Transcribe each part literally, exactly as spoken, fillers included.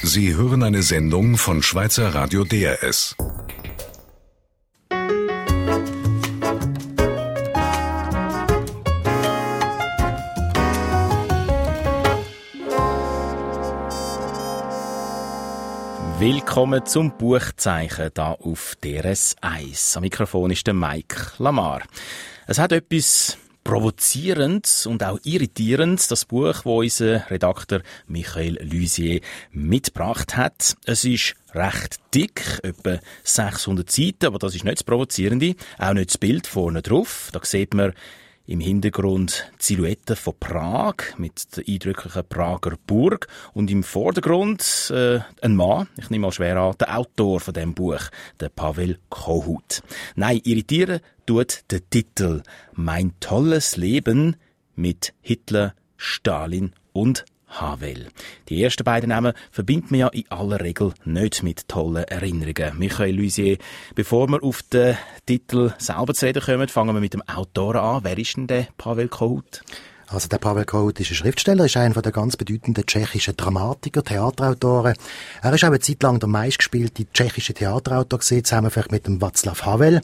Sie hören eine Sendung von Schweizer Radio D R S. Willkommen zum Buchzeichen hier auf D R S eins. Am Mikrofon ist der Mike Lamar. Es hat etwas Provozierendes und auch Irritierendes, das Buch, das unser Redakteur Michael Lusier mitgebracht hat. Es ist recht dick, etwa sechshundert Seiten, aber das ist nicht das Provozierende. Auch nicht das Bild vorne drauf. Da sieht man im Hintergrund die Silhouette von Prag mit der eindrücklichen Prager Burg und im Vordergrund äh, ein Mann, ich nehme mal schwer an, der Autor von dem Buch, der Pavel Kohut. Nein, irritieren tut der Titel «Mein tolles Leben mit Hitler, Stalin und Havel». Die ersten beiden Namen verbindet man ja in aller Regel nicht mit tollen Erinnerungen. Michael Lusier, bevor wir auf den Titel selber zu reden kommen, fangen wir mit dem Autor an. Wer ist denn der Pavel Kohut? Also der Pavel Kohut ist ein Schriftsteller, ist einer der ganz bedeutenden tschechischen Dramatiker, Theaterautoren. Er ist auch eine Zeit lang der meistgespielte tschechische Theaterautor gewesen, zusammen vielleicht mit dem Václav Havel.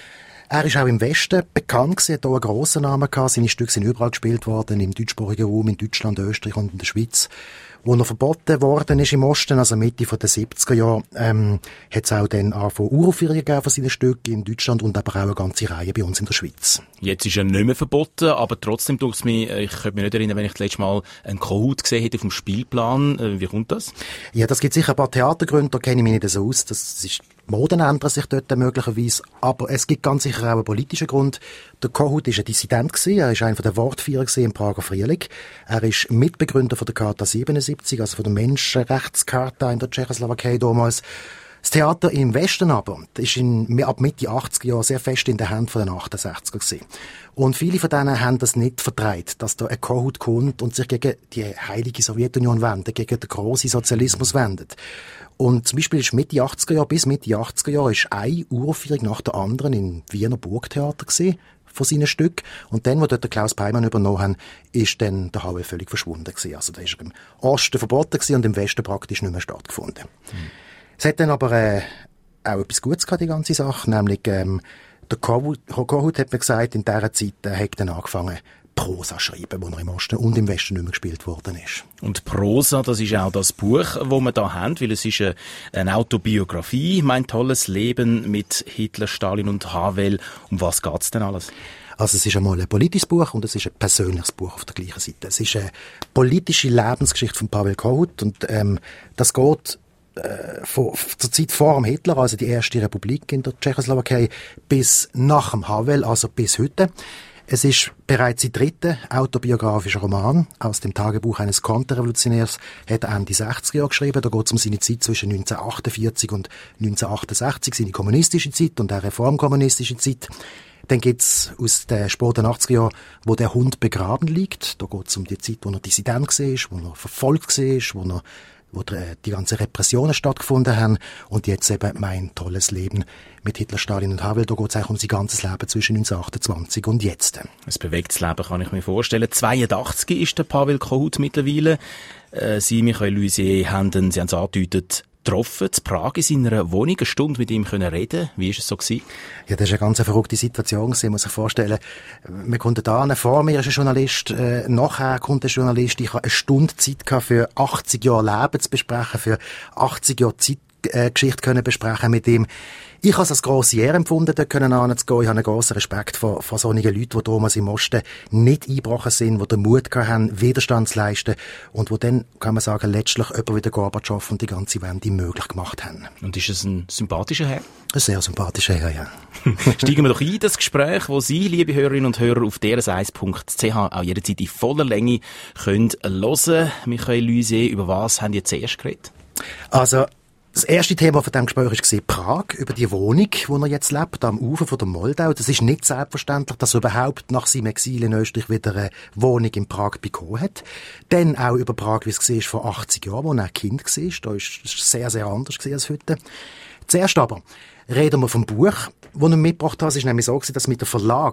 Er ist auch im Westen bekannt gewesen, hat auch einen grossen Namen gehabt. Seine Stücke sind überall gespielt worden, im deutschsprachigen Raum, in Deutschland, Österreich und in der Schweiz. Wo er verboten worden ist im Osten, also Mitte der siebziger Jahre, ähm, hat es auch dann angefangen Uraufführungen gegeben von seinen Stücken in Deutschland und aber auch eine ganze Reihe bei uns in der Schweiz. Jetzt ist er nicht mehr verboten, aber trotzdem tut es mich, ich könnte mich nicht erinnern, wenn ich das letzte Mal einen Kohut gesehen hätte auf dem Spielplan. Wie kommt das? Ja, das gibt sicher ein paar Theatergründe, da kenne ich mich nicht so aus. Das ist, die Moden ändern sich dort möglicherweise, aber es gibt ganz sicher auch einen politischen Grund. Der Kohut war ein Dissident gewesen, er war einer der Wortführer im Prager Frühling. Er ist Mitbegründer von der Charta siebenundsiebzig, also von der Menschenrechtscharta in der Tschechoslowakei damals. Das Theater im Westen aber, das ist in, ab Mitte achtziger Jahre sehr fest in den Händen von den achtundsechziger gewesen. Und viele von denen haben das nicht vertreibt, dass da ein Kohut kommt und sich gegen die heilige Sowjetunion wendet, gegen den grossen Sozialismus wendet. Und zum Beispiel ist Mitte achtziger Jahre bis Mitte achtziger Jahre ist eine Uraufführung nach der anderen im Wiener Burgtheater gewesen, von seinen Stücken. Und dann, wo dort der Klaus Peimann übernommen hat, ist dann der Havel völlig verschwunden gewesen. Also da ist er im Osten verboten gewesen und im Westen praktisch nicht mehr stattgefunden. Mhm. Es hat dann aber äh, auch etwas Gutes gehabt, die ganze Sache, nämlich ähm, der Kohut, Kohut hat mir gesagt, in dieser Zeit äh, hat er dann angefangen, Prosa zu schreiben, wo er im Osten und im Westen nicht mehr gespielt worden ist. Und Prosa, das ist auch das Buch, das wir da haben, weil es ist eine, eine Autobiografie, «Mein tolles Leben mit Hitler, Stalin und Havel». Um was geht's denn alles? Also es ist einmal ein politisches Buch und es ist ein persönliches Buch auf der gleichen Seite. Es ist eine politische Lebensgeschichte von Pavel Kohut und ähm, das geht äh, von, zur Zeit vor dem Hitler, also die erste Republik in der Tschechoslowakei, bis nach dem Havel, also bis heute. Es ist bereits sein dritter autobiografischer Roman aus dem Tagebuch eines Konterrevolutionärs, hat er Ende sechziger Jahre geschrieben. Da geht es um seine Zeit zwischen neunzehnhundertachtundvierzig und neunzehnhundertachtundsechzig, seine kommunistische Zeit und auch reformkommunistische Zeit. Dann gibt's aus den späten achtziger Jahren, wo der Hund begraben liegt. Da geht's um die Zeit, wo er Dissident war, wo er verfolgt war, wo er wo die ganzen Repressionen stattgefunden haben. Und jetzt eben «Mein tolles Leben mit Hitler, Stalin und Havel». Da geht es eigentlich um sein ganzes Leben zwischen neunzehnhundertachtundzwanzig und jetzt. Ein bewegtes Leben kann ich mir vorstellen. zweiundachtzig ist der Pavel Kohut mittlerweile. Äh, Sie, Michael Lusier, haben ihn, Sie haben es angedeutet, getroffen, in Prag in seiner Wohnung, eine Stunde mit ihm können reden. Wie war es so gewesen? Ja, das war eine ganz verrückte Situation gewesen, muss ich vorstellen. Wir konnten da, vor mir ist ein Journalist, äh, nachher kommt ein Journalist. Ich hatte eine Stunde Zeit gehabt, für achtzig Jahre Leben zu besprechen, für achtzig Jahre Zeit, äh, Geschichte können besprechen mit ihm. Ich habe es als grosse Ehre empfunden, dort können anzugehen. Ich habe einen grossen Respekt vor, vor solchen Leuten, die damals im Osten nicht eingebrochen sind, die den Mut haben, Widerstand zu leisten und die dann, kann man sagen, letztlich jemand wie der Gorbatschow und die ganze Wende möglich gemacht haben. Und ist es ein sympathischer Herr? Ein sehr sympathischer Herr, ja. Steigen wir doch ein, das Gespräch, das Sie, liebe Hörerinnen und Hörer, auf d r s eins punkt c h auch jederzeit in voller Länge können hören. Michael Lusier, über was haben Sie zuerst geredet? Also, das erste Thema von diesem Gespräch war Prag, über die Wohnung, wo er jetzt lebt, am Ufer von der Moldau. Das ist nicht selbstverständlich, dass er überhaupt nach seinem Exil in Österreich wieder eine Wohnung in Prag bekommen hat. Dann auch über Prag, wie es war, vor achtzig Jahren, als er Kind war. Da war es sehr, sehr anders als heute. Zuerst aber reden wir vom Buch, das er mitgebracht hat. Es war nämlich so, dass mit dem Verlag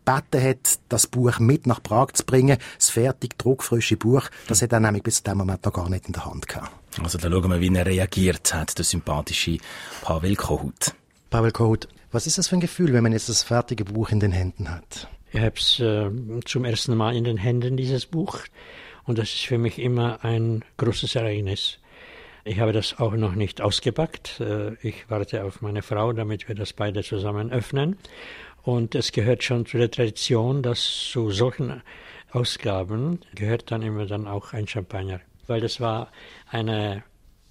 gebeten hat, das Buch mit nach Prag zu bringen, das fertig druckfrische Buch. Das hat er nämlich bis zu dem Moment noch gar nicht in der Hand gehabt. Also da schauen wir, wie er reagiert hat, der sympathische Pavel Kohut. Pavel Kohut, was ist das für ein Gefühl, wenn man jetzt das fertige Buch in den Händen hat? Ich habe es äh, zum ersten Mal in den Händen, dieses Buch. Und das ist für mich immer ein großes Ereignis. Ich habe das auch noch nicht ausgepackt. Ich warte auf meine Frau, damit wir das beide zusammen öffnen. Und es gehört schon zu der Tradition, dass zu solchen Ausgaben gehört dann immer dann auch ein Champagner. Weil das war eine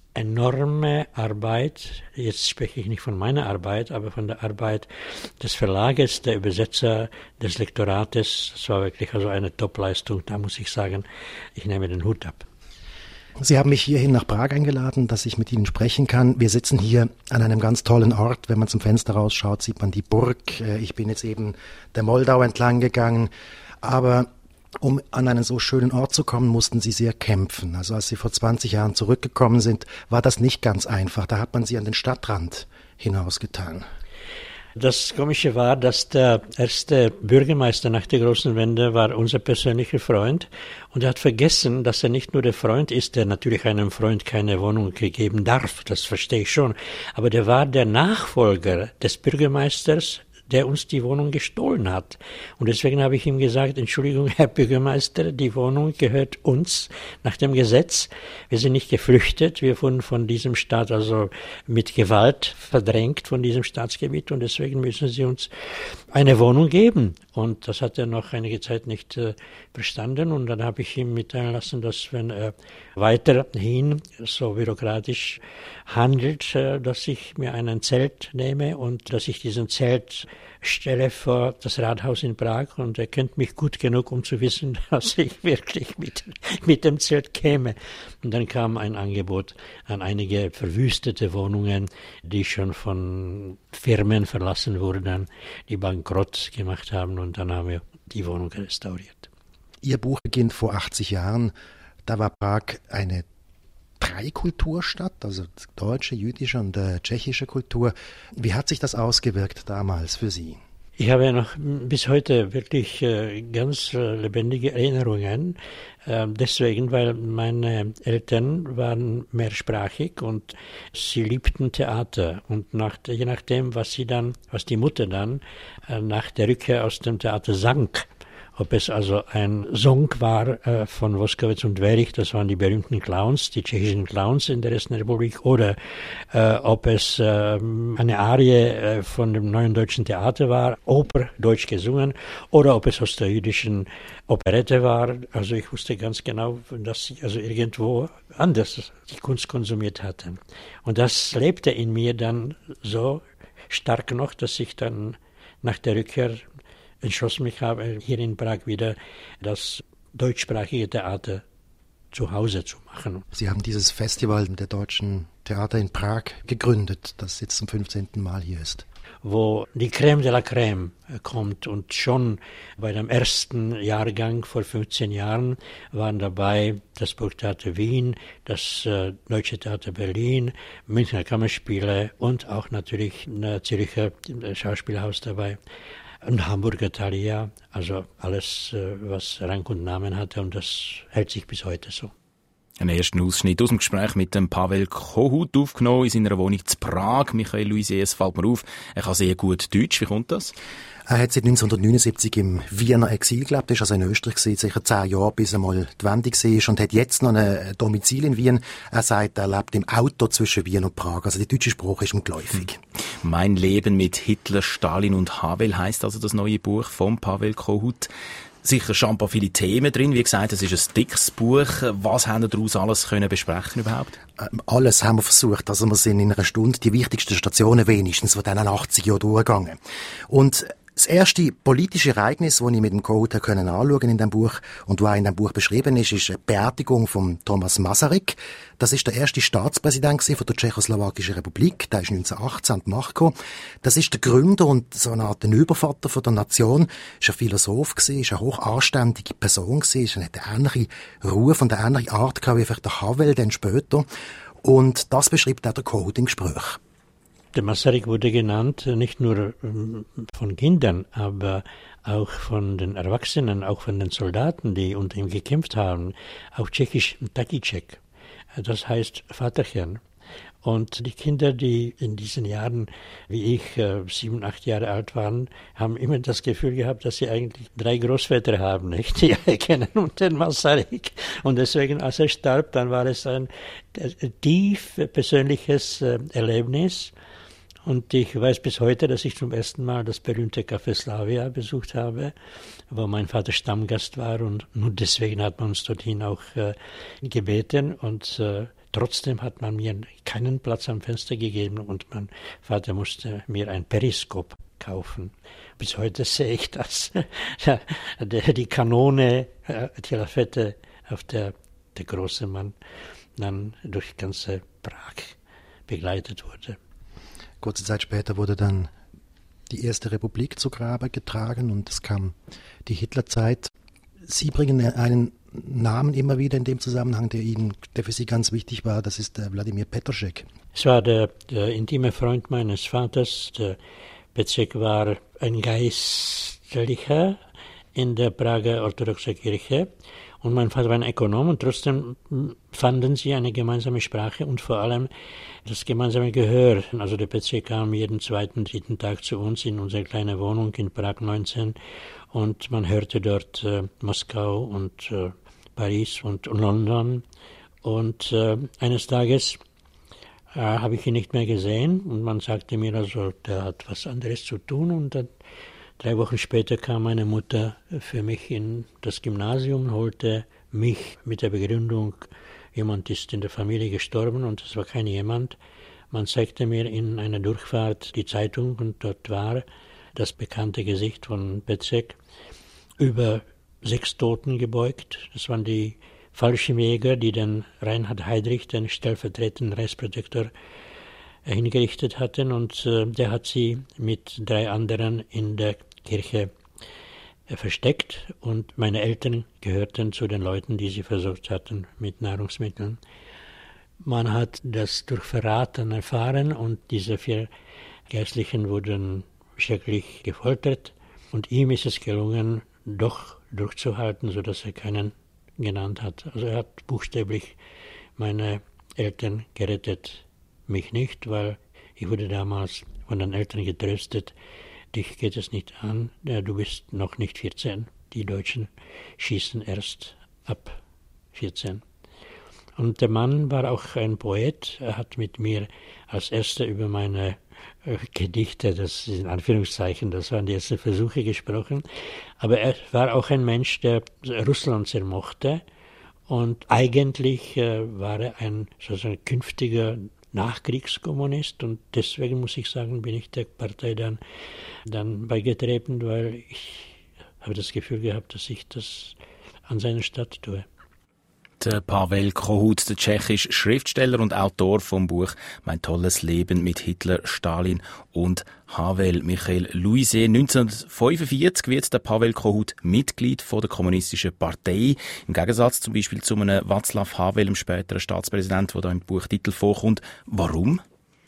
enorme Arbeit. Jetzt spreche ich nicht von meiner Arbeit, aber von der Arbeit des Verlages, der Übersetzer, des Lektorates. Das war wirklich also eine Topleistung. Da muss ich sagen, ich nehme den Hut ab. Sie haben mich hierhin nach Prag eingeladen, dass ich mit Ihnen sprechen kann. Wir sitzen hier an einem ganz tollen Ort. Wenn man zum Fenster rausschaut, sieht man die Burg. Ich bin jetzt eben der Moldau entlang gegangen. Aber um an einen so schönen Ort zu kommen, mussten Sie sehr kämpfen. Also als Sie vor zwanzig Jahren zurückgekommen sind, war das nicht ganz einfach. Da hat man Sie an den Stadtrand hinausgetan. Das Komische war, dass der erste Bürgermeister nach der großen Wende war unser persönlicher Freund und er hat vergessen, dass er nicht nur der Freund ist, der natürlich einem Freund keine Wohnung geben darf, das verstehe ich schon, aber der war der Nachfolger des Bürgermeisters, der uns die Wohnung gestohlen hat. Und deswegen habe ich ihm gesagt, Entschuldigung, Herr Bürgermeister, die Wohnung gehört uns nach dem Gesetz. Wir sind nicht geflüchtet, wir wurden von diesem Staat also mit Gewalt verdrängt von diesem Staatsgebiet und deswegen müssen Sie uns eine Wohnung geben. Und das hat er noch einige Zeit nicht äh, verstanden und dann habe ich ihm mitteilen lassen, dass wenn er weiterhin so bürokratisch handelt, äh, dass ich mir einen Zelt nehme und dass ich diesen Zelt stelle vor das Rathaus in Prag und er kennt mich gut genug, um zu wissen, dass ich wirklich mit, mit dem Zelt käme. Und dann kam ein Angebot an einige verwüstete Wohnungen, die schon von Firmen verlassen wurden, die bankrott gemacht haben und dann haben wir die Wohnung restauriert. Ihr Buch beginnt vor achtzig Jahren. Da war Prag eine Dreikulturstadt, also deutsche, jüdische und äh, tschechische Kultur. Wie hat sich das ausgewirkt damals für Sie? Ich habe noch bis heute wirklich äh, ganz äh, lebendige Erinnerungen. Äh, deswegen, weil meine Eltern waren mehrsprachig und sie liebten Theater. Und nach, je nachdem, was sie dann, was die Mutter dann äh, nach der Rückkehr aus dem Theater sang, ob es also ein Song war äh, von Woskowitz und Werich, das waren die berühmten Clowns, die tschechischen Clowns in der Ersten Republik, oder äh, ob es äh, eine Arie äh, von dem Neuen Deutschen Theater war, Oper, deutsch gesungen, oder ob es aus der jüdischen Operette war. Also ich wusste ganz genau, dass sie also irgendwo anders die Kunst konsumiert hatten. Und das lebte in mir dann so stark noch, dass ich dann nach der Rückkehr entschlossen mich habe, hier in Prag wieder das deutschsprachige Theater zu Hause zu machen. Sie haben dieses Festival der deutschen Theater in Prag gegründet, das jetzt zum fünfzehnten Mal hier ist. Wo die Crème de la Crème kommt und schon bei dem ersten Jahrgang vor fünfzehn Jahren waren dabei das Burgtheater Wien, das äh, Deutsche Theater Berlin, Münchner Kammerspiele und auch natürlich ein Zürcher Schauspielhaus dabei. Und Hamburger Thalia, also alles, was Rang und Namen hatte, und das hält sich bis heute so. Einen ersten Ausschnitt aus dem Gespräch mit dem Pavel Kohut aufgenommen in seiner Wohnung zu Prag. Michael Luisier, es fällt mir auf, er kann sehr gut Deutsch. Wie kommt das? Er hat seit neunzehnhundertneunundsiebzig im Wiener Exil gelebt, ist also in Österreich gewesen, sicher zehn Jahre, bis einmal die Wende war und hat jetzt noch ein Domizil in Wien. Er sagt, er lebt im Auto zwischen Wien und Prag. Also die deutsche Sprache ist ihm geläufig. Mein Leben mit Hitler, Stalin und Havel heisst also das neue Buch von Pavel Kohut. Sicher schon ein paar viele Themen drin. Wie gesagt, es ist ein dickes Buch. Was haben wir daraus alles können besprechen überhaupt? Ähm, alles haben wir versucht. Also wir sind in einer Stunde die wichtigsten Stationen wenigstens von diesen achtzig Jahren durchgegangen. Und das erste politische Ereignis, das ich mit dem Kohut anschauen konnte in dem Buch und was in dem Buch beschrieben ist, ist eine Beerdigung von Thomas Masaryk. Das ist der erste Staatspräsident von der Tschechoslowakischen Republik. Der ist neunzehnhundertachtzehn an die Macht gekommen. Das ist der Gründer und so eine Art Übervater von der Nation. Ist ein Philosoph gewesen, ist eine hoch anständige Person gewesen, ist eine ähnliche Ruf und eine ähnliche Art gehabt wie vielleicht der Havel dann später. Und das beschreibt auch der Kohut im Gespräch. Der Masaryk wurde genannt, nicht nur von Kindern, aber auch von den Erwachsenen, auch von den Soldaten, die unter ihm gekämpft haben. Auf Tschechisch Tatíček, das heißt Vaterchen. Und die Kinder, die in diesen Jahren, wie ich, äh, sieben, acht Jahre alt waren, haben immer das Gefühl gehabt, dass sie eigentlich drei Großväter haben, nicht? Die erkennen und den Masaryk. Und deswegen, als er starb, dann war es ein äh, tief persönliches äh, Erlebnis. Und ich weiß bis heute, dass ich zum ersten Mal das berühmte Café Slavia besucht habe, wo mein Vater Stammgast war. Und nur deswegen hat man uns dorthin auch äh, gebeten. Und äh, trotzdem hat man mir keinen Platz am Fenster gegeben und mein Vater musste mir ein Periskop kaufen. Bis heute sehe ich das. Die Kanone, die Lafette, auf der der große Mann dann durch ganze Prag begleitet wurde. Kurze Zeit später wurde dann die Erste Republik zu Grabe getragen und es kam die Hitlerzeit. Sie bringen einen Namen immer wieder in dem Zusammenhang, der Ihnen, der für Sie ganz wichtig war, das ist der Wladimir Petržek. Es war der, der intime Freund meines Vaters. Der Petržek war ein Geistlicher in der Prager orthodoxen Kirche und mein Vater war ein Ökonom und trotzdem fanden sie eine gemeinsame Sprache und vor allem das gemeinsame Gehör. Also der Petržek kam jeden zweiten, dritten Tag zu uns in unsere kleine Wohnung in Prag neunzehn und man hörte dort äh, Moskau und äh, Paris und London. Und äh, eines Tages äh, habe ich ihn nicht mehr gesehen und man sagte mir also, der hat was anderes zu tun. Und dann, drei Wochen später kam meine Mutter für mich in das Gymnasium, holte mich mit der Begründung, jemand ist in der Familie gestorben und es war kein jemand. Man zeigte mir in einer Durchfahrt die Zeitung und dort war das bekannte Gesicht von Petržek über sechs Toten gebeugt. Das waren die Fallschirmjäger, die den Reinhard Heydrich, den stellvertretenden Reichsprotektor, hingerichtet hatten. Und äh, der hat sie mit drei anderen in der Kirche äh, versteckt. Und meine Eltern gehörten zu den Leuten, die sie versorgt hatten mit Nahrungsmitteln. Man hat das durch Verraten erfahren und diese vier Geistlichen wurden schrecklich gefoltert. Und ihm ist es gelungen, doch durchzuhalten, sodass er keinen genannt hat. Also er hat buchstäblich meine Eltern gerettet, mich nicht, weil ich wurde damals von den Eltern getröstet, dich geht es nicht an, ja, du bist noch nicht vierzehn. Die Deutschen schießen erst ab vierzehn. Und der Mann war auch ein Poet, er hat mit mir als erster über meine Gedichte, das ist in Anführungszeichen, das waren die ersten Versuche gesprochen. Aber er war auch ein Mensch, der Russland sehr mochte. Und eigentlich äh, war er ein sozusagen künftiger Nachkriegskommunist. Und deswegen muss ich sagen, bin ich der Partei dann, dann beigetreten, weil ich habe das Gefühl gehabt, dass ich das an seiner Stadt tue. Der Pavel Kohut, der tschechische Schriftsteller und Autor vom Buch «Mein tolles Leben mit Hitler, Stalin und Havel». Michael Luise, neunzehnhundertfünfundvierzig wird der Pavel Kohut Mitglied von der Kommunistischen Partei. Im Gegensatz zum Beispiel zu einem Václav Havel, dem späteren Staatspräsident, der da im Buchtitel vorkommt. Warum?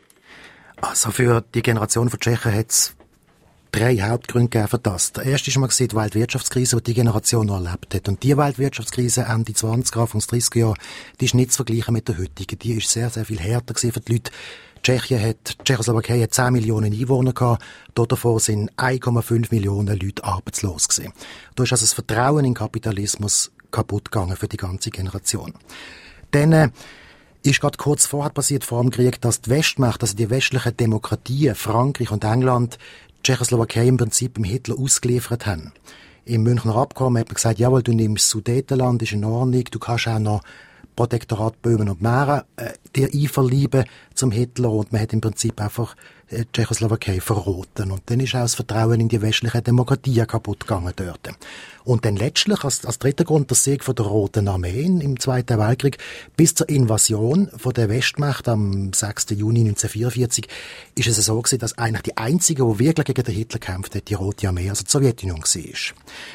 Also für die Generation von Tschechen hat es drei Hauptgründe gegeben für das. Der erste war die Weltwirtschaftskrise, die die Generation noch erlebt hat. Und die Weltwirtschaftskrise Ende zwanziger, Anfang dreißiger Jahre, die ist nicht zu vergleichen mit der heutigen. Die ist sehr, sehr viel härter gewesen für die Leute. Tschechien hat, Tschechoslowakei hat zehn Millionen Einwohner gehabt. Dort davor sind eins Komma fünf Millionen Leute arbeitslos gewesen. Da ist also das Vertrauen in den Kapitalismus kaputt gegangen für die ganze Generation. Dann äh, ist gerade kurz vorher passiert, vor dem Krieg, dass die Westmächte, also die westlichen Demokratien, Frankreich und England, Tschechoslowakei im Prinzip im Hitler ausgeliefert haben. Im Münchner Abkommen hat man gesagt, jawohl, du nimmst Sudetenland, ist in Ordnung, du kannst auch noch Protektorat Böhmen und Mähren äh, dir einverleiben zum Hitler und man hat im Prinzip einfach äh, Tschechoslowakei verroten. Und dann ist auch das Vertrauen in die westliche Demokratie kaputt gegangen dort. Und dann letztlich, als, als dritter Grund, der Sieg von der Roten Armee im Zweiten Weltkrieg bis zur Invasion von der Westmacht am sechsten Juni neunzehnhundertvierundvierzig ist es so gewesen, dass eigentlich die einzige, die wirklich gegen den Hitler kämpft hat, die Rote Armee, also die Sowjetunion war.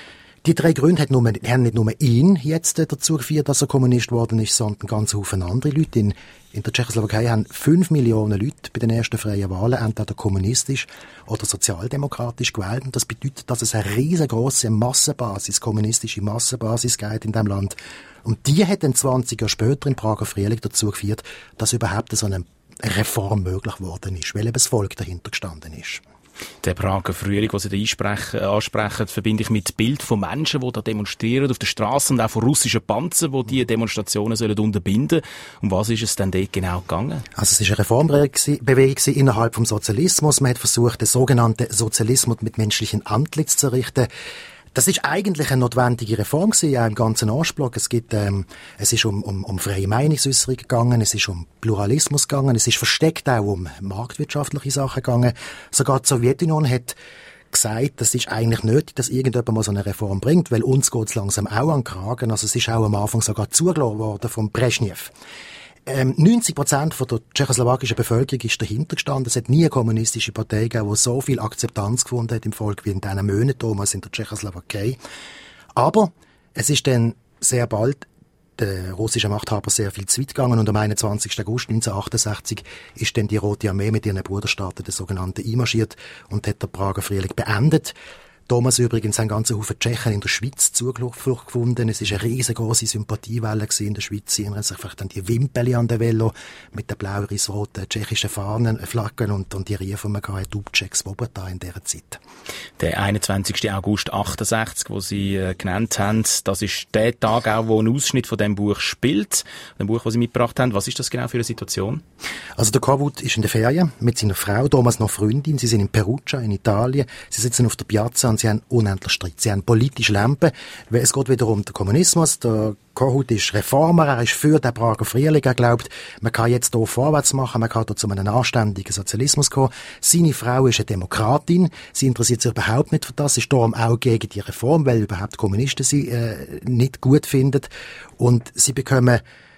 Die drei Gründe haben, nur, haben nicht nur ihn jetzt dazu geführt, dass er Kommunist geworden ist, sondern ganz Haufen andere Leute. In, in der Tschechoslowakei haben fünf Millionen Leute bei den ersten freien Wahlen entweder kommunistisch oder sozialdemokratisch gewählt. Und das bedeutet, dass es eine riesengroße Massenbasis, kommunistische Massenbasis gibt in diesem Land. Und die hat dann zwanzig Jahre später im Prager Frühling dazu geführt, dass überhaupt so eine Reform möglich geworden ist, weil eben das Volk dahinter gestanden ist. Der Prager Frühling, den Sie da einsprechen, ansprechen, verbinde ich mit Bild von Menschen, die da demonstrieren auf der Straße und auch von russischen Panzern, die diese Demonstrationen sollen unterbinden. Um was ist es denn dort genau gegangen? Also es ist eine Reformbewegung innerhalb vom Sozialismus. Man hat versucht, den sogenannten Sozialismus mit menschlichen Antlitz zu errichten. Das ist eigentlich eine notwendige Reform gewesen, auch im ganzen Anspruch. Es gibt, ähm, es ist um, um, um freie Meinungsäußerung gegangen, es ist um Pluralismus gegangen, es ist versteckt auch um marktwirtschaftliche Sachen gegangen. Sogar die Sowjetunion hat gesagt, das ist eigentlich nötig, dass irgendjemand mal so eine Reform bringt, weil uns geht's langsam auch an den Kragen. Also es ist auch am Anfang sogar zugelassen worden von Brezhnev. Ähm, neunzig Prozent von der tschechoslowakischen Bevölkerung ist dahinter gestanden. Es hat nie eine kommunistische Partei gegeben, die so viel Akzeptanz gefunden hat im Volk wie in diesen Monaten damals in der Tschechoslowakei. Aber es ist dann sehr bald der russische Machthaber sehr viel zu weit gegangen und am einundzwanzigsten August neunzehnhundertachtundsechzig ist dann die Rote Armee mit ihren Bruderstaaten, der sogenannten, einmarschiert und hat den Prager Frühling beendet. Damals übrigens haben ganze Haufen Tschechen in der Schweiz Zuflucht gefunden. Es war eine riesengroße Sympathiewelle in der Schweiz. Sie erinnern sich vielleicht an die Wimpeli an der Velo mit den blau-weiß-roten tschechischen Fahnen, Flaggen und, und die Riefen, die man hatte, Dubček, Svoboda in dieser Zeit. Der einundzwanzigsten August achtundsechzig, den Sie äh, genannt haben, das ist der Tag auch, wo ein Ausschnitt von dem Buch spielt, dem Buch, das Sie mitgebracht haben. Was ist das genau für eine Situation? Also der Kohut ist in der Ferien mit seiner Frau, damals noch Freundin. Sie sind in Perugia in Italien. Sie sitzen auf der Piazza und sie haben unendlich Streit. Sie haben politische Lampen, weil es geht wieder um den Kommunismus. Der Kohut ist Reformer, er ist für den Prager Frühling. Er glaubt, man kann jetzt hier vorwärts machen, man kann hier zu einem anständigen Sozialismus kommen. Seine Frau ist eine Demokratin, sie interessiert sich überhaupt nicht für das, ist darum auch gegen die Reform, weil überhaupt Kommunisten sie äh, nicht gut finden. Und sie bekommen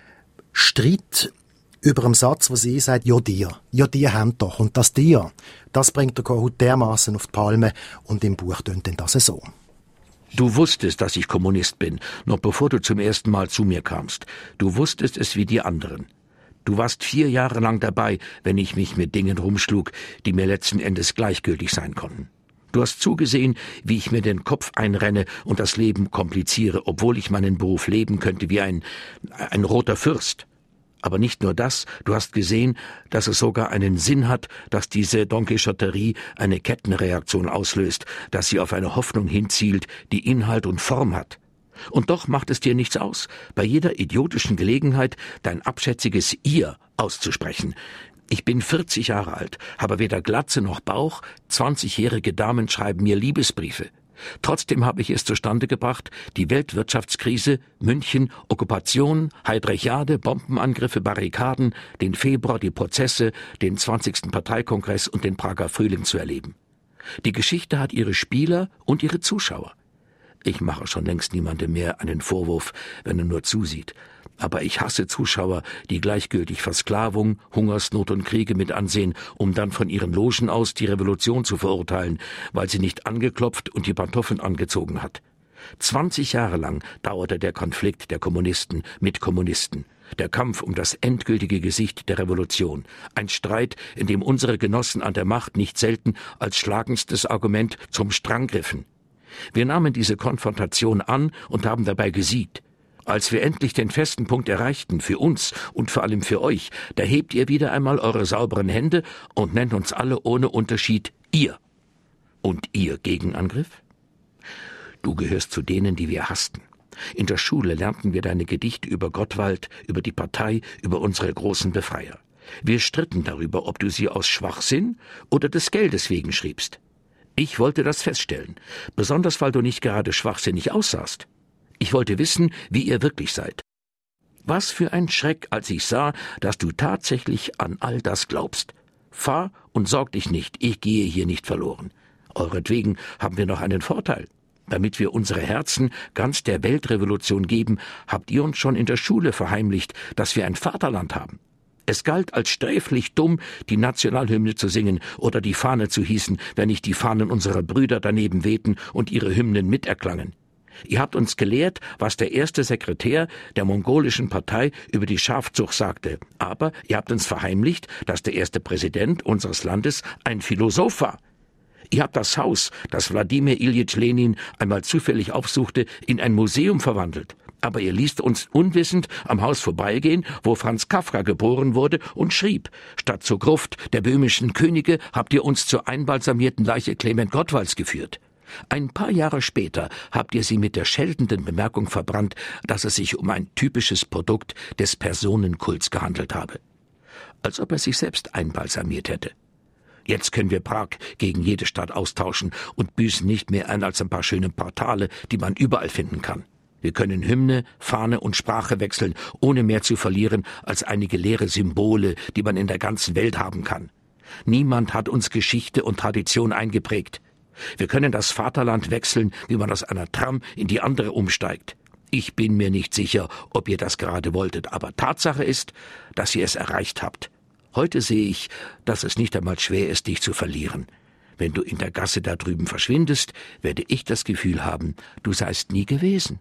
Streit über einen Satz, wo sie sagt, ja dir, ja dir haben doch. Und das dir, das bringt der Kohut dermaßen auf die Palme und im Buch tönt denn das so. Du wusstest, dass ich Kommunist bin, noch bevor du zum ersten Mal zu mir kamst. Du wusstest es wie die anderen. Du warst vier Jahre lang dabei, wenn ich mich mit Dingen rumschlug, die mir letzten Endes gleichgültig sein konnten. Du hast zugesehen, wie ich mir den Kopf einrenne und das Leben kompliziere, obwohl ich meinen Beruf leben könnte wie ein, ein roter Fürst. Aber nicht nur das, du hast gesehen, dass es sogar einen Sinn hat, dass diese Don Quixoterie eine Kettenreaktion auslöst, dass sie auf eine Hoffnung hinzielt, die Inhalt und Form hat. Und doch macht es dir nichts aus, bei jeder idiotischen Gelegenheit dein abschätziges Ihr auszusprechen. Ich bin vierzig Jahre alt, habe weder Glatze noch Bauch, zwanzigjährige Damen schreiben mir Liebesbriefe. Trotzdem habe ich es zustande gebracht, die Weltwirtschaftskrise, München, Okkupation, Heidrichiade, Bombenangriffe, Barrikaden, den Februar, die Prozesse, den zwanzigsten Parteikongress und den Prager Frühling zu erleben. Die Geschichte hat ihre Spieler und ihre Zuschauer. Ich mache schon längst niemandem mehr einen Vorwurf, wenn er nur zusieht. Aber ich hasse Zuschauer, die gleichgültig Versklavung, Hungersnot und Kriege mit ansehen, um dann von ihren Logen aus die Revolution zu verurteilen, weil sie nicht angeklopft und die Pantoffeln angezogen hat. Zwanzig Jahre lang dauerte der Konflikt der Kommunisten mit Kommunisten. Der Kampf um das endgültige Gesicht der Revolution. Ein Streit, in dem unsere Genossen an der Macht nicht selten als schlagendstes Argument zum Strang griffen. Wir nahmen diese Konfrontation an und haben dabei gesiegt. Als wir endlich den festen Punkt erreichten, für uns und vor allem für euch, da hebt ihr wieder einmal eure sauberen Hände und nennt uns alle ohne Unterschied ihr. Und ihr Gegenangriff? Du gehörst zu denen, die wir hassten. In der Schule lernten wir deine Gedichte über Gottwald, über die Partei, über unsere großen Befreier. Wir stritten darüber, ob du sie aus Schwachsinn oder des Geldes wegen schriebst. Ich wollte das feststellen, besonders weil du nicht gerade schwachsinnig aussahst. Ich wollte wissen, wie ihr wirklich seid. Was für ein Schreck, als ich sah, dass du tatsächlich an all das glaubst. Fahr und sorg dich nicht, ich gehe hier nicht verloren. Euretwegen haben wir noch einen Vorteil. Damit wir unsere Herzen ganz der Weltrevolution geben, habt ihr uns schon in der Schule verheimlicht, dass wir ein Vaterland haben. Es galt als sträflich dumm, die Nationalhymne zu singen oder die Fahne zu hießen, wenn nicht die Fahnen unserer Brüder daneben wehten und ihre Hymnen miterklangen. Ihr habt uns gelehrt, was der erste Sekretär der mongolischen Partei über die Schafzucht sagte. Aber ihr habt uns verheimlicht, dass der erste Präsident unseres Landes ein Philosoph war. Ihr habt das Haus, das Wladimir Iljitsch Lenin einmal zufällig aufsuchte, in ein Museum verwandelt. Aber ihr ließt uns unwissend am Haus vorbeigehen, wo Franz Kafka geboren wurde und schrieb. Statt zur Gruft der böhmischen Könige habt ihr uns zur einbalsamierten Leiche Clement Gottwalds geführt. Ein paar Jahre später habt ihr sie mit der scheltenden Bemerkung verbrannt, dass es sich um ein typisches Produkt des Personenkults gehandelt habe. Als ob er sich selbst einbalsamiert hätte. Jetzt können wir Prag gegen jede Stadt austauschen und büßen nicht mehr ein als ein paar schöne Portale, die man überall finden kann. Wir können Hymne, Fahne und Sprache wechseln, ohne mehr zu verlieren als einige leere Symbole, die man in der ganzen Welt haben kann. Niemand hat uns Geschichte und Tradition eingeprägt. Wir können das Vaterland wechseln, wie man aus einer Tram in die andere umsteigt. Ich bin mir nicht sicher, ob ihr das gerade wolltet, aber Tatsache ist, dass ihr es erreicht habt. Heute sehe ich, dass es nicht einmal schwer ist, dich zu verlieren. Wenn du in der Gasse da drüben verschwindest, werde ich das Gefühl haben, du seist nie gewesen.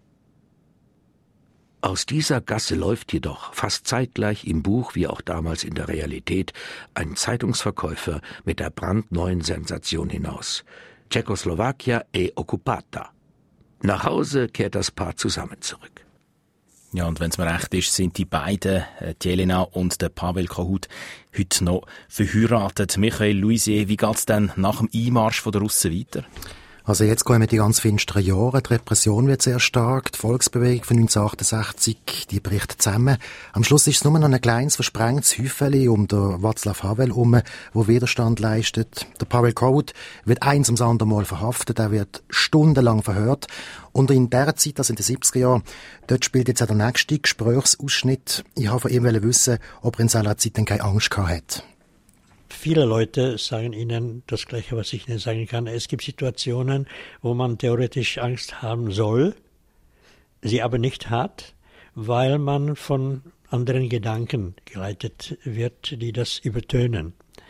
Aus dieser Gasse läuft jedoch fast zeitgleich im Buch wie auch damals in der Realität ein Zeitungsverkäufer mit der brandneuen Sensation hinaus. Tschechoslowakei è occupata. Nach Hause kehrt das Paar zusammen zurück. Ja, und wenn es mir recht ist, sind die beiden, die Jelena und der Pavel Kohut, heute noch verheiratet. Michael Louisier, wie geht's denn nach dem Einmarsch der Russen weiter? Also jetzt kommen die ganz finsteren Jahre. Die Repression wird sehr stark. Die Volksbewegung von neunzehnhundertachtachtzig, die bricht zusammen. Am Schluss ist es nur noch ein kleines, versprengtes Häufeli um den Václav Havel herum, wo Widerstand leistet. Der Pavel Kohut wird eins ums andere Mal verhaftet. Er wird stundenlang verhört. Und in der Zeit, also in den siebziger Jahren, dort spielt jetzt auch der nächste Gesprächsausschnitt. Ich wollte von ihm wissen, ob er in seiner Zeit denn keine Angst gehabt hat. Viele Leute sagen Ihnen das Gleiche, was ich Ihnen sagen kann. Es gibt Situationen, wo man theoretisch Angst haben soll, sie aber nicht hat, weil man von anderen Gedanken geleitet wird, die das übertönen.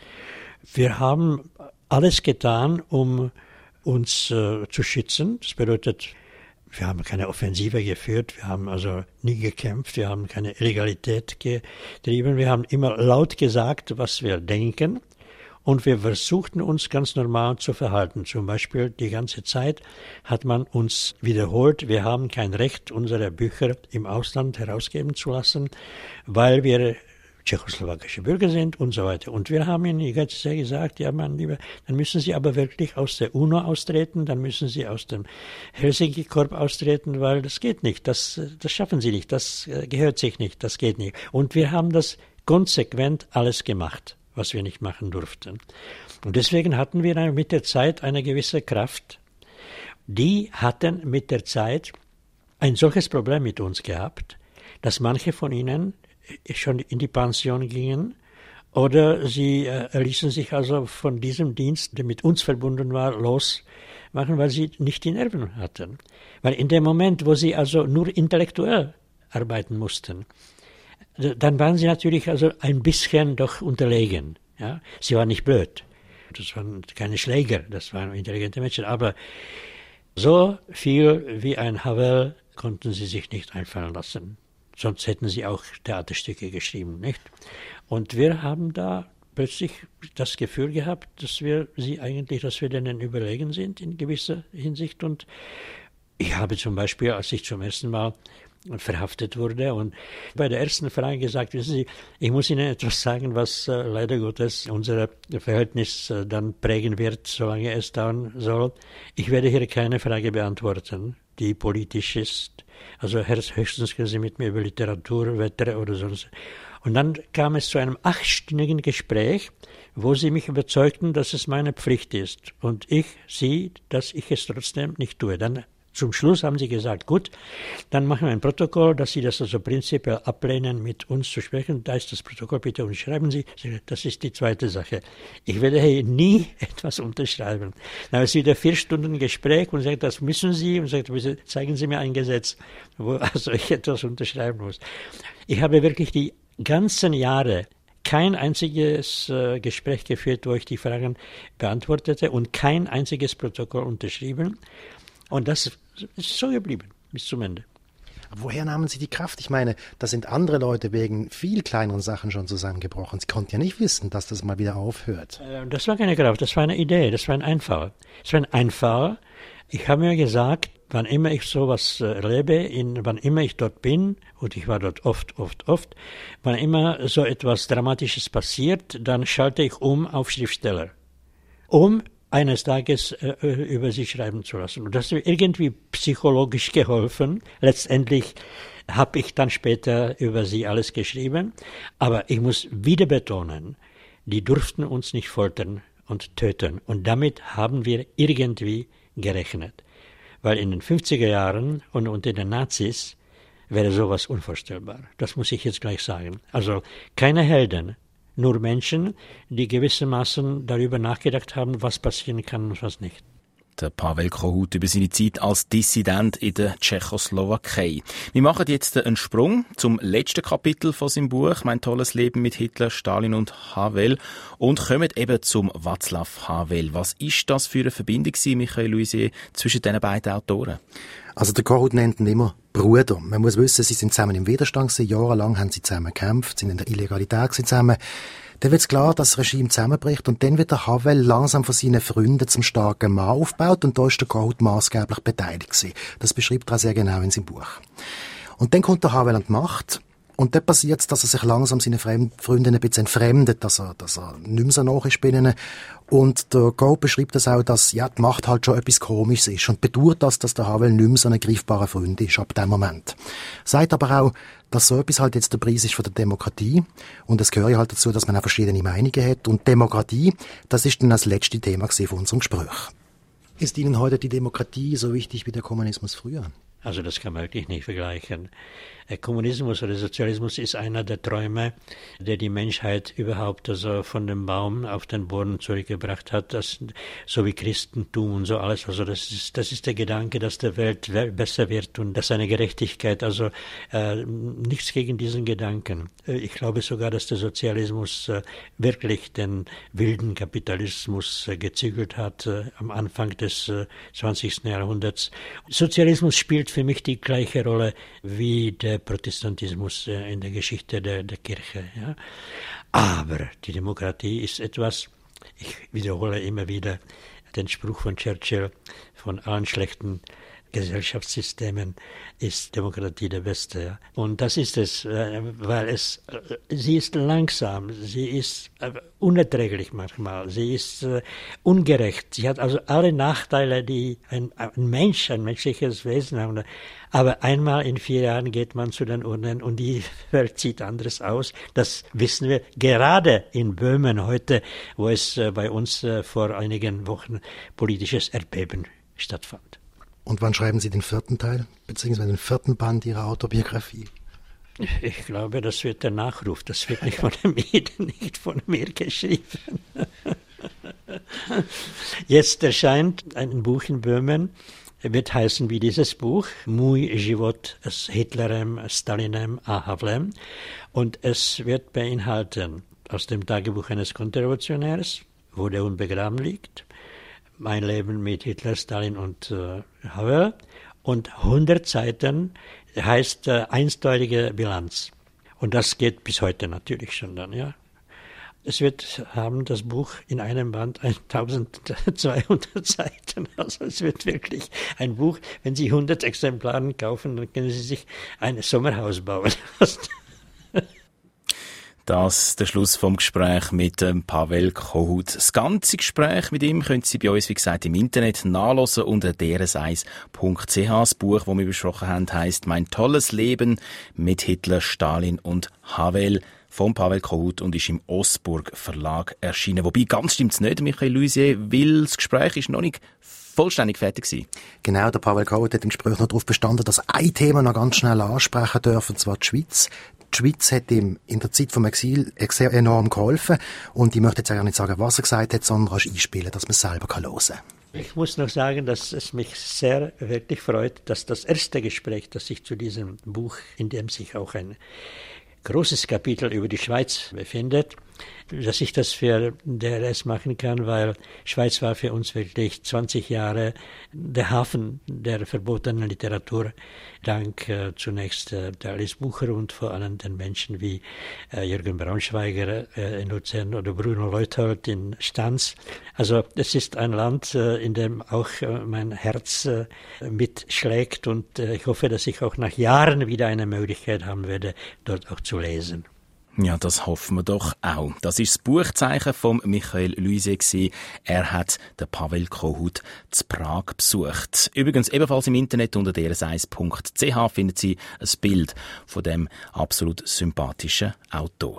Wir haben alles getan, um uns äh, zu schützen. Das bedeutet, wir haben keine Offensive geführt, wir haben also nie gekämpft, wir haben keine Illegalität getrieben, wir haben immer laut gesagt, was wir denken und wir versuchten uns ganz normal zu verhalten. Zum Beispiel die ganze Zeit hat man uns wiederholt, wir haben kein Recht, unsere Bücher im Ausland herausgeben zu lassen, weil wir tschechoslowakische Bürger sind und so weiter. Und wir haben ihnen die ganze Zeit gesagt, ja, mein Lieber, dann müssen Sie aber wirklich aus der UNO austreten, dann müssen Sie aus dem Helsinki-Korps austreten, weil das geht nicht, das, das schaffen Sie nicht, das gehört sich nicht, das geht nicht. Und wir haben das konsequent alles gemacht, was wir nicht machen durften. Und deswegen hatten wir mit der Zeit eine gewisse Kraft. Die hatten mit der Zeit ein solches Problem mit uns gehabt, dass manche von ihnen schon in die Pension gingen oder sie äh, ließen sich also von diesem Dienst, der mit uns verbunden war, losmachen, weil sie nicht die Nerven hatten. Weil in dem Moment, wo sie also nur intellektuell arbeiten mussten, dann waren sie natürlich also ein bisschen doch unterlegen. Ja? Sie waren nicht blöd. Das waren keine Schläger, das waren intelligente Menschen. Aber so viel wie ein Havel konnten sie sich nicht einfallen lassen. Sonst hätten sie auch Theaterstücke geschrieben, nicht? Und wir haben da plötzlich das Gefühl gehabt, dass wir sie eigentlich, dass wir denen überlegen sind in gewisser Hinsicht. Und ich habe zum Beispiel, als ich zum ersten Mal verhaftet wurde und bei der ersten Frage gesagt, wissen Sie, ich muss Ihnen etwas sagen, was äh, leider Gottes unser Verhältnis äh, dann prägen wird, solange es dauern soll. Ich werde hier keine Frage beantworten, die politisch ist. Also höchstens können Sie mit mir über Literatur, Wetter oder sonst. Und dann kam es zu einem achtstündigen Gespräch, wo sie mich überzeugten, dass es meine Pflicht ist. Und ich sie, dass ich es trotzdem nicht tue. Dann zum Schluss haben sie gesagt, gut, dann machen wir ein Protokoll, dass Sie das also prinzipiell ablehnen, mit uns zu sprechen. Da ist das Protokoll, bitte unterschreiben Sie. Das ist die zweite Sache. Ich werde hier nie etwas unterschreiben. Dann ist wieder vier Stunden Gespräch und sagt, das müssen Sie. Und sagt, bitte zeigen Sie mir ein Gesetz, wo also ich etwas unterschreiben muss. Ich habe wirklich die ganzen Jahre kein einziges äh, Gespräch geführt, wo ich die Fragen beantwortete und kein einziges Protokoll unterschrieben. Und das Es ist so geblieben, bis zum Ende. Aber woher nahmen Sie die Kraft? Ich meine, da sind andere Leute wegen viel kleineren Sachen schon zusammengebrochen. Sie konnten ja nicht wissen, dass das mal wieder aufhört. Das war keine Kraft, das war eine Idee, das war ein Einfall. Das war ein Einfall. Ich habe mir gesagt, wann immer ich sowas erlebe, in, wann immer ich dort bin, und ich war dort oft, oft, oft, wann immer so etwas Dramatisches passiert, dann schalte ich um auf Schriftsteller, um eines Tages äh, über sie schreiben zu lassen. Und das hat mir irgendwie psychologisch geholfen. Letztendlich habe ich dann später über sie alles geschrieben. Aber ich muss wieder betonen, die durften uns nicht foltern und töten. Und damit haben wir irgendwie gerechnet. Weil in den fünfziger Jahren und unter den Nazis wäre sowas unvorstellbar. Das muss ich jetzt gleich sagen. Also keine Helden, nur Menschen, die gewissermaßen darüber nachgedacht haben, was passieren kann und was nicht. Der Pavel Kohut über seine Zeit als Dissident in der Tschechoslowakei. Wir machen jetzt einen Sprung zum letzten Kapitel von seinem Buch «Mein tolles Leben mit Hitler, Stalin und Havel» und kommen eben zum Václav Havel. Was ist das für eine Verbindung, Michael Luisier, zwischen diesen beiden Autoren? Also der Kohut nennt ihn immer Bruder. Man muss wissen, sie sind zusammen im Widerstand gewesen, jahrelang haben sie zusammen gekämpft, sind in der Illegalität zusammen. Dann wird es klar, dass das Regime zusammenbricht und dann wird der Havel langsam von seinen Freunden zum starken Mann aufgebaut und da ist der Kohut maßgeblich beteiligt gewesen. Das beschreibt er sehr genau in seinem Buch. Und dann kommt der Havel an die Macht und dann passiert es, dass er sich langsam seinen Freunden ein bisschen entfremdet, dass er, dass er nicht mehr so nah ist bei ihnen. Und der Kohut beschreibt das auch, dass ja, die Macht halt schon etwas Komisches ist und bedauert das, dass der Havel nicht mehr so ein greifbarer Freund ist ab dem Moment. Sagt aber auch, dass so etwas halt jetzt der Preis ist von der Demokratie und es gehört ja halt dazu, dass man auch verschiedene Meinungen hat und Demokratie, das ist dann das letzte Thema von unserem Gespräch. Ist Ihnen heute die Demokratie so wichtig wie der Kommunismus früher? Also das kann man wirklich nicht vergleichen. Kommunismus oder Sozialismus ist einer der Träume, der die Menschheit überhaupt also von dem Baum auf den Boden zurückgebracht hat, das, so wie Christentum und so alles. Also das ist, das ist der Gedanke, dass der Welt besser wird und dass eine Gerechtigkeit, also äh, nichts gegen diesen Gedanken. Ich glaube sogar, dass der Sozialismus äh, wirklich den wilden Kapitalismus äh, gezügelt hat äh, am Anfang des äh, zwanzigsten Jahrhunderts. Sozialismus spielt für mich die gleiche Rolle wie der Protestantismus in der Geschichte der, der Kirche. Ja. Aber die Demokratie ist etwas, ich wiederhole immer wieder den Spruch von Churchill, von allen schlechten Gesellschaftssystemen ist Demokratie der beste. Ja. Und das ist es, weil es, sie ist langsam, sie ist unerträglich manchmal, sie ist ungerecht, sie hat also alle Nachteile, die ein, ein Mensch, ein menschliches Wesen haben. Aber einmal in vier Jahren geht man zu den Urnen und die Welt sieht anders aus. Das wissen wir gerade in Böhmen heute, wo es bei uns vor einigen Wochen politisches Erdbeben stattfand. Und wann schreiben Sie den vierten Teil, beziehungsweise den vierten Band Ihrer Autobiografie? Ich glaube, das wird der Nachruf. Das wird nicht von mir, nicht von mir geschrieben. Jetzt erscheint ein Buch in Böhmen, wird heißen wie dieses Buch, Můj život s Hitlerem, Stalinem a Havlem. Und es wird beinhalten aus dem Tagebuch eines Konterrevolutionärs, wo der unbegraben liegt, mein Leben mit Hitler, Stalin und äh, Havel und hundert Seiten heißt äh, einsdeutige Bilanz. Und das geht bis heute natürlich schon dann, ja. Es wird haben das Buch in einem Band eintausendzweihundert Seiten. Also es wird wirklich ein Buch, wenn Sie hundert Exemplare kaufen, dann können Sie sich ein Sommerhaus bauen. Das ist der Schluss vom Gespräch mit ähm, Pavel Kohut. Das ganze Gespräch mit ihm können Sie bei uns, wie gesagt, im Internet nachlesen unter d r s eins punkt c h. Das Buch, das wir besprochen haben, heisst «Mein tolles Leben mit Hitler, Stalin und Havel» von Pavel Kohut und ist im Osburg Verlag erschienen. Wobei, ganz stimmt es nicht, Michael Luisier, weil das Gespräch ist noch nicht vollständig fertig war. Genau, der Pavel Kohut hat im Gespräch noch darauf bestanden, dass ein Thema noch ganz schnell ansprechen darf, und zwar die Schweiz. Die Schweiz hat ihm in der Zeit vom Exil sehr enorm geholfen und ich möchte jetzt auch nicht sagen, was er gesagt hat, sondern kannst einspielen, dass man es selber hören kann. Ich muss noch sagen, dass es mich sehr wirklich freut, dass das erste Gespräch, das sich zu diesem Buch, in dem sich auch ein großes Kapitel über die Schweiz befindet, dass ich das für D R S machen kann, weil Schweiz war für uns wirklich zwanzig Jahre der Hafen der verbotenen Literatur. Dank äh, zunächst äh, der Alice Bucher und vor allem den Menschen wie äh, Jürgen Braunschweiger äh, in Luzern oder Bruno Leuthold in Stans. Also es ist ein Land, äh, in dem auch äh, mein Herz äh, mitschlägt und äh, ich hoffe, dass ich auch nach Jahren wieder eine Möglichkeit haben werde, dort auch zu lesen. Ja, das hoffen wir doch auch. Das ist das Buchzeichen von Michael Luise gewesen. Er hat den Pavel Kohut zu Prag besucht. Übrigens ebenfalls im Internet unter d r s eins punkt c h finden Sie ein Bild von dem absolut sympathischen Autor.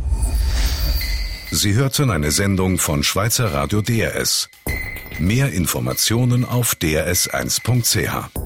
Sie hörten eine Sendung von Schweizer Radio D R S. Mehr Informationen auf d r s eins punkt c h.